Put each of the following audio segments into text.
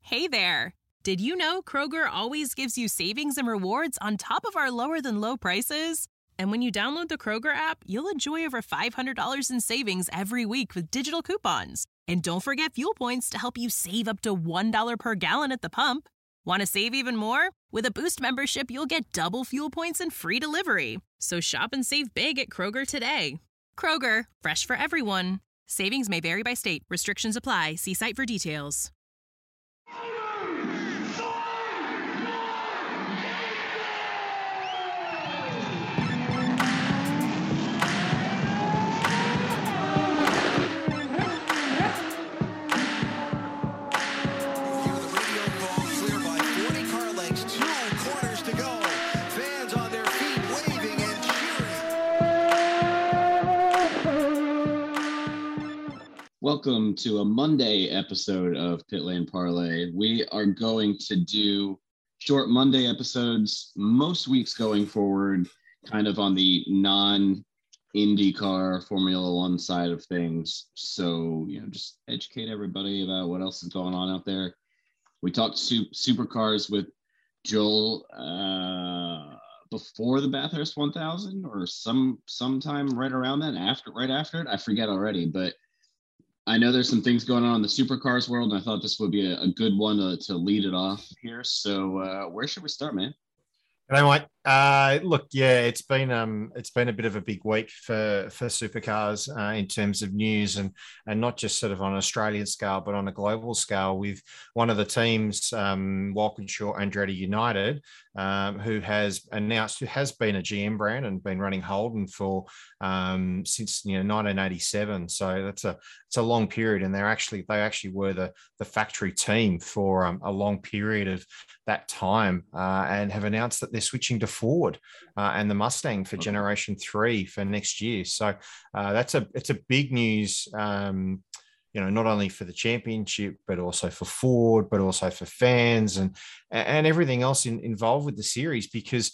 Hey there! Did you know Kroger always gives you savings and rewards on top of our lower-than-low prices? And when you download the Kroger app, you'll enjoy over $500 in savings every week with digital coupons. And don't forget fuel points to help you save up to $1 per gallon at the pump. Want to save even more? With a Boost membership, you'll get double fuel points and free delivery. So shop and save big at Kroger today. Kroger, fresh for everyone. Savings may vary by state. Restrictions apply. See site for details. Welcome to a Monday episode of Pit Lane Parlay. We are going to do short Monday episodes most weeks going forward, kind of on the non-IndyCar Formula One side of things. So, just educate everybody about what else is going on out there. We talked supercars with Joel before the Bathurst 1000 or sometime right around then, right after it. I forget already, but I know there's some things going on in the supercars world, and I thought this would be a good one to lead it off here. So where should we start, man? Hello, Mike. Look, yeah, it's been a bit of a bking week for supercars in terms of news and not just sort of on an Australian scale, but on a global scale with one of the teams, Walkinshaw Andretti United, who has been a GM brand and been running Holden for since 1987. So it's a long period, and they actually were the factory team for a long period of that time, and have announced that they're switching to Ford and the Mustang for Generation 3 for next year. So it's a big news, not only for the championship, but also for Ford, but also for fans and everything else involved with the series, because,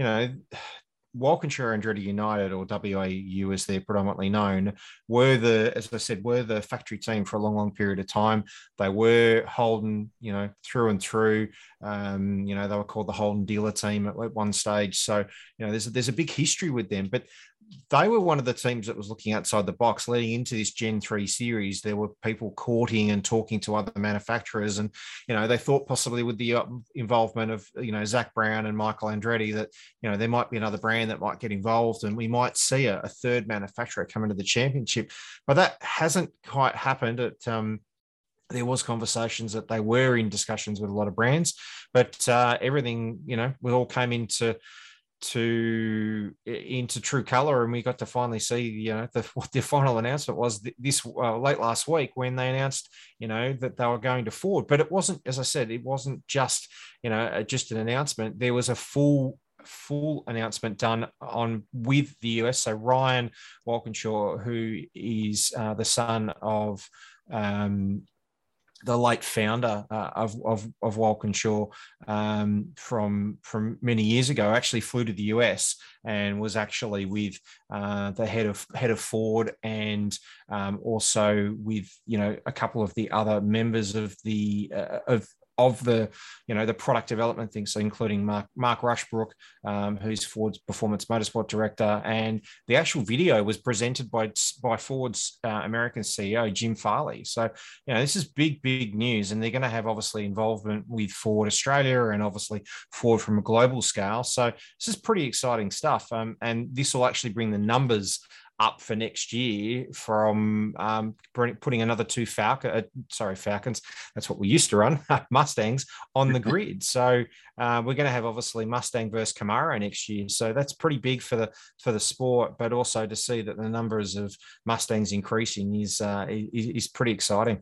Walkinshaw Andretti United, or WAU as they're predominantly known, were the factory team for a long, long period of time. They were Holden, through and through. They were called the Holden dealer team at one stage. So, there's a big history with them, but they were one of the teams that was looking outside the box leading into this Gen 3 series. There were people courting and talking to other manufacturers, and, they thought possibly with the involvement of, Zach Brown and Michael Andretti that, there might be another brand that might get involved and we might see a third manufacturer come into the championship. But that hasn't quite happened. There was conversations that they were in discussions with a lot of brands, but everything, we all came into true color, and we got to finally see, what the final announcement was this late last week when they announced, that they were going to Ford. But it wasn't, as I said, it wasn't just, just an announcement. There was a full announcement done with the US. So Ryan Walkinshaw, who is the son of the late founder of Walkinshaw from many years ago, actually flew to the US and was actually with the head of Ford, and also with a couple of the other members of the the product development thing, so including Mark Rushbrook, who's Ford's performance motorsport director, and the actual video was presented by Ford's American CEO Jim Farley. So this is big news, and they're going to have obviously involvement with Ford Australia and obviously Ford from a global scale. So this is pretty exciting stuff, and this will actually bring the numbers up for next year from putting another two Falcons, that's what we used to run, Mustangs, on the grid. So we're going to have obviously Mustang versus Camaro next year. So that's pretty big for the sport, but also to see that the numbers of Mustangs increasing is pretty exciting.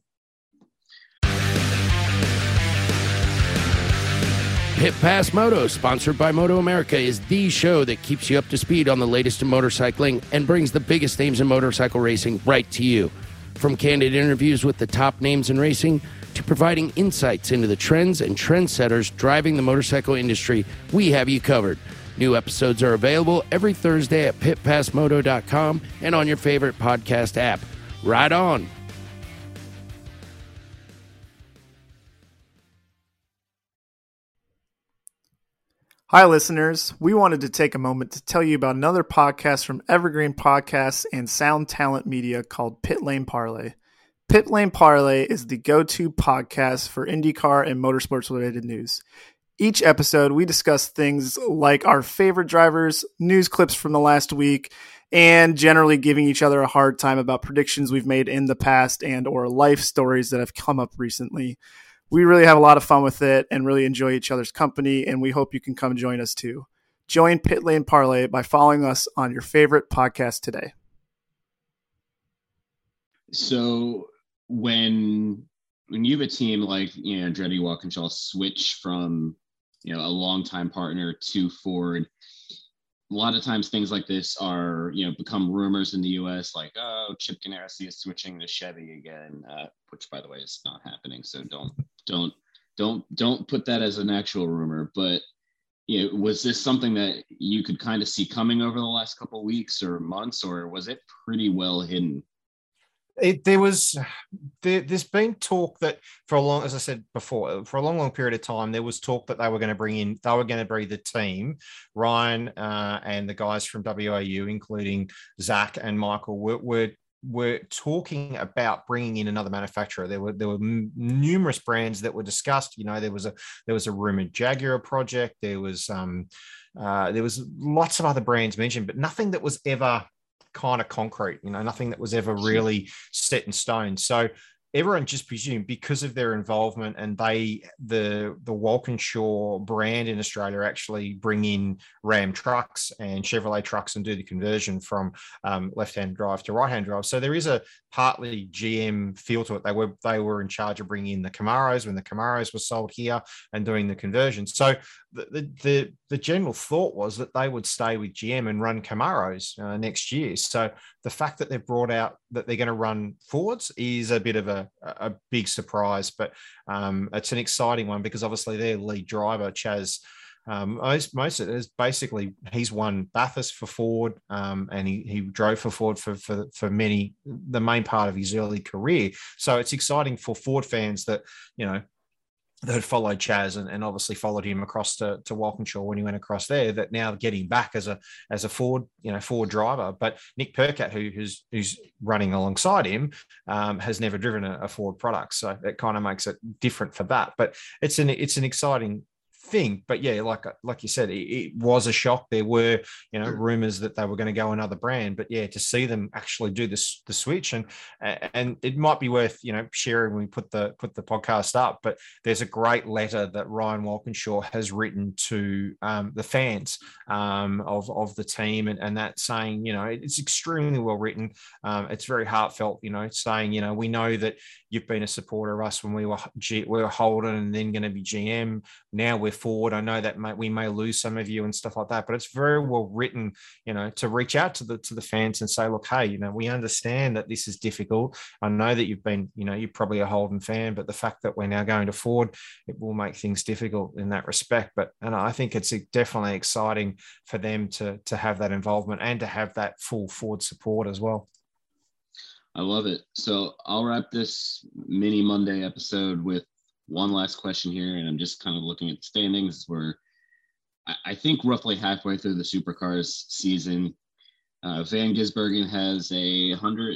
Pit Pass Moto, sponsored by Moto America, is the show that keeps you up to speed on the latest in motorcycling and brings the biggest names in motorcycle racing right to you. From candid interviews with the top names in racing to providing insights into the trends and trendsetters driving the motorcycle industry, we have you covered. New episodes are available every Thursday at pitpassmoto.com and on your favorite podcast app. Ride on! Hi, listeners. We wanted to take a moment to tell you about another podcast from Evergreen Podcasts and Sound Talent Media called Pit Lane Parlay. Pit Lane Parlay is the go-to podcast for IndyCar and motorsports-related news. Each episode, we discuss things like our favorite drivers, news clips from the last week, and generally giving each other a hard time about predictions we've made in the past and or life stories that have come up recently. We really have a lot of fun with it and really enjoy each other's company, and we hope you can come join us too. Join Pit Lane Parlay by following us on your favorite podcast today. So when you have a team like, Andretti Walkinshaw switch from, a longtime partner to Ford, a lot of times things like this are, become rumors in the U.S. like, oh, Chip Ganassi is switching to Chevy again, which, by the way, is not happening. So don't put that as an actual rumor. But was this something that you could kind of see coming over the last couple of weeks or months, or was it pretty well hidden? There's been talk that for a long, as I said before, for a long period of time, there was talk that they were going to bring the team, Ryan and the guys from WAU, including Zach and Michael, were talking about bringing in another manufacturer. There were numerous brands that were discussed. There was a rumored Jaguar project. There was lots of other brands mentioned, but nothing that was ever kind of concrete, nothing that was ever really set in stone. So everyone just presumed, because of their involvement, and the Walkinshaw brand in Australia actually bring in Ram trucks and Chevrolet trucks and do the conversion from left-hand drive to right-hand drive. So there is a partly GM feel to it. They were in charge of bringing in the Camaros when the Camaros were sold here and doing the conversion. So the general thought was that they would stay with GM and run Camaros next year. So the fact that they've brought out that they're going to run Fords is a bit of a big surprise, but it's an exciting one because obviously their lead driver, Chaz, most of it is basically he's won Bathurst for Ford, and he drove for Ford for the main part of his early career. So it's exciting for Ford fans that that had followed Chaz and obviously followed him across to Walkinshaw when he went across there, that now getting back as a Ford, Ford driver. But Nick Percat, who's running alongside him, has never driven a Ford product. So it kind of makes it different for that. But it's an exciting thing. But yeah, like you said, it was a shock. There were rumors that they were going to go another brand, but yeah, to see them actually do the switch, and it might be worth sharing when we put the podcast up. But there's a great letter that Ryan Walkinshaw has written to the fans of the team, and that saying it's extremely well written. It's very heartfelt, saying we know that you've been a supporter of us when we were Holden and then going to be GM. Now we're Ford. I know that we may lose some of you and stuff like that, but it's very well written, to reach out to the fans and say, look, hey, we understand that this is difficult. I know that you've been, you're probably a Holden fan, but the fact that we're now going to Ford, it will make things difficult in that respect. But I think it's definitely exciting for them to have that involvement and to have that full Ford support as well. I love it. So I'll wrap this mini Monday episode with one last question here, and I'm just kind of looking at the standings. We're, I think, roughly halfway through the Supercars season. Van Gisbergen has a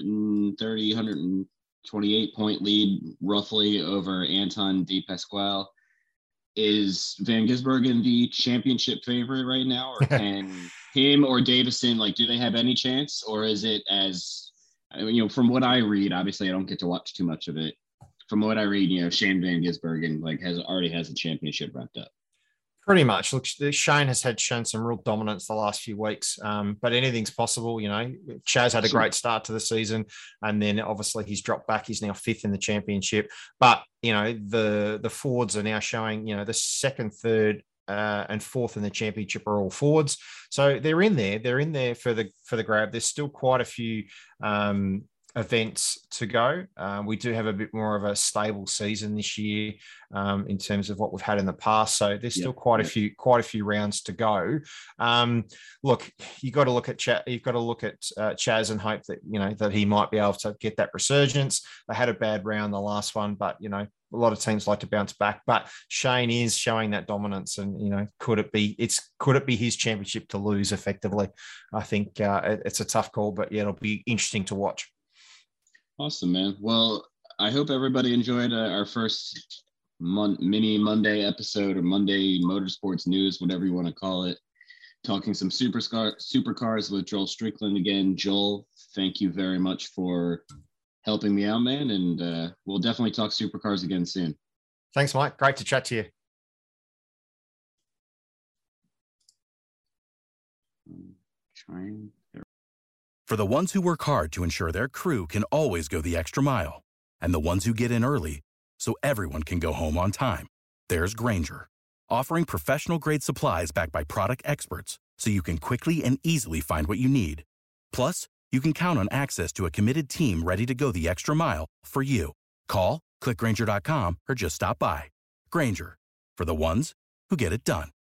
128 point lead roughly over Anton De Pasquale. Is Van Gisbergen the championship favorite right now, or can him or Davison, do they have any chance, or is it from what I read, obviously I don't get to watch too much of it. From what I read, Shane Van Gisbergen already has a championship wrapped up. Pretty much. Look, Shane has shown some real dominance the last few weeks, but anything's possible. Chaz had a great start to the season, and then obviously he's dropped back. He's now fifth in the championship. But the Fords are now showing. The second, third, and fourth in the championship are all Fords, so they're in there. They're in there for the grab. There's still quite a few events to go. We do have a bit more of a stable season this year in terms of what we've had in the past. So there's still quite a few rounds to go. Look, you got to look at Chaz and hope that that he might be able to get that resurgence. They had a bad round the last one, but lot of teams like to bounce back, but Shane is showing that dominance, and could it be his championship to lose effectively? I think it's a tough call, but yeah, it'll be interesting to watch. Awesome, man. Well, I hope everybody enjoyed our first mini Monday episode, or Monday motorsports news, whatever you want to call it. Talking some supercars with Joel Strickland again. Joel, thank you very much for helping me out, man. And we'll definitely talk supercars again soon. Thanks, Mike. Great to chat to you. For the ones who work hard to ensure their crew can always go the extra mile, and the ones who get in early so everyone can go home on time, there's Grainger, offering professional-grade supplies backed by product experts so you can quickly and easily find what you need. Plus, you can count on access to a committed team ready to go the extra mile for you. Call, click Grainger.com, or just stop by. Grainger, for the ones who get it done.